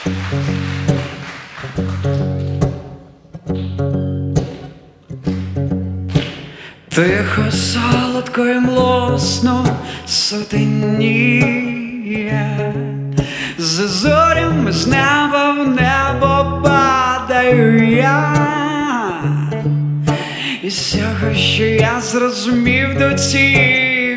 Тихо, солодко і млосно сутеніє, за зорями з неба в небо падаю я. І всього, що я зрозумів до цієї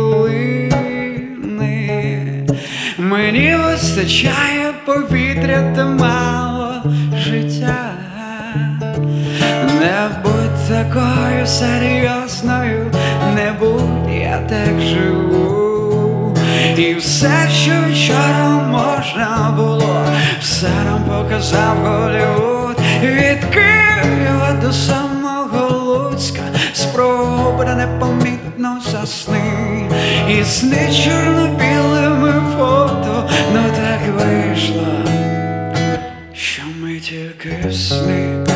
хвилини, мені вистачає повітря та мало життя. Не будь такою серйозною, не будь, я так живу. І все, що вчора можна було, все нам показав Голлівуд. Від Києва до самого Луцька, спробуй непомітно засни. І сни чорно-білими фото, ну так вийшло, що ми тільки сни.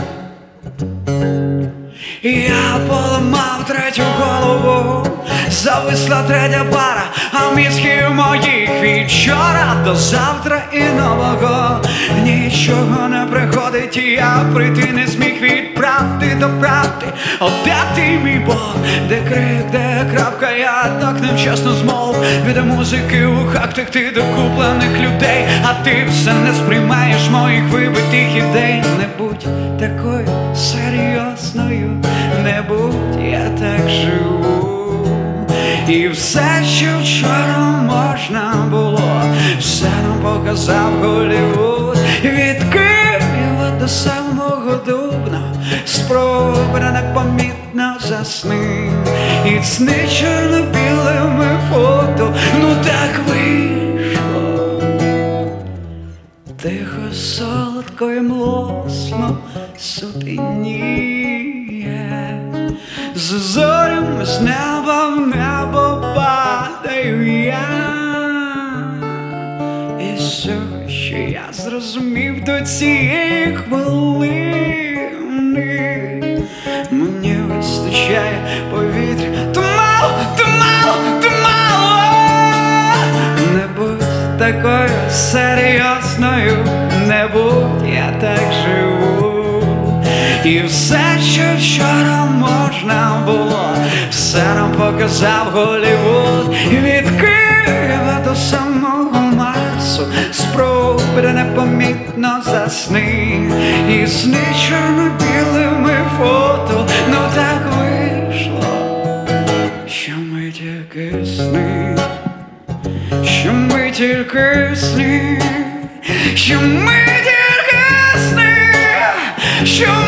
Я поламав третю голову, зависла третя пара, а мізки моїх від вчора до завтра і нового нічого не приходить, і я прийти не зміг від правди до правди. О, де ти, мій Бог, де крик, де крапка, я так невчасно змов. Від музики у ухах текти до куплених людей, а ти все не сприймаєш моїх вибитих ідей. Не будь такою серйозною, не будь, я так живу. І все, що вчора можна було, все нам показав Голлівуд. Від Києва до самого Дубна, спробуй непомітно засни. І сни чорно-білими фото, ну так вийшло. Тихо, солодко і млосно сутеніє, за зорями з неба в небо падаю я. І все, що я зрозумів до цієї хвилини, мені вистачає повітря, то мало, то мало, то мало. Не будь такою серйозною, не будь, я так живу. І все, що вчора можна було, все нам показав Голлівуд. Від Києва до самого Марсу, спробуй непомітно засни. І сни чорно-білими фото, ну так вийшло, що ми тільки сни, що ми тільки сни, що ми тільки сни, що